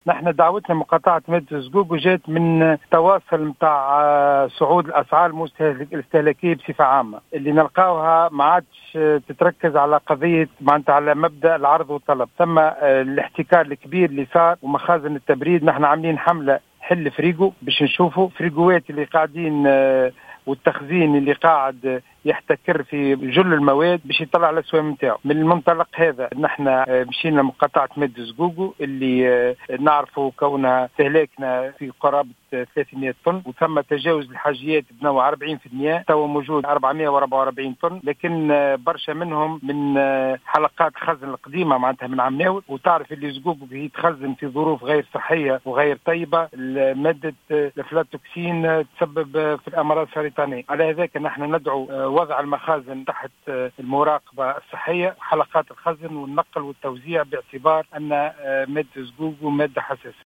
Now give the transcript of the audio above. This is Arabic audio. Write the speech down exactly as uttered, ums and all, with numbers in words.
نحن دعوتنا مقاطعة مادة زقوق وجات من تواصل متاع صعود الأسعار الاستهلاكية بصفة عامة، اللي نلقاوها ما عادش تتركز على قضية معناتها على مبدأ العرض والطلب. ثم الاحتكار الكبير اللي صار ومخازن التبريد. نحن عاملين حملة حل فريقو باش نشوفوا فريقوات اللي قاعدين والتخزين اللي قاعد يحتكر في جل المواد باش يطلع على الاسواق نتاعو. من المنطلق هذا نحن مشينا مقاطعة مادة زقوق اللي نعرفوا كونها استهلاكنا في قرابة ثلاثمئة طن، وثم تجاوز الحاجيات بنوع أربعين بالمئة، تو موجود أربعمئة وأربعة وأربعين طن، لكن برشا منهم من حلقات خزن القديمة معناتها من عمناول. وتعرف اللي زقوق هي تخزن في ظروف غير صحية وغير طيبة، مادة الافلاتوكسين تسبب في الأمراض السرطانية. على هذاك نحن ندعو وضع المخازن تحت المراقبة الصحية، حلقات الخزن والنقل والتوزيع، باعتبار أن مادة زقوق مادة حساسة.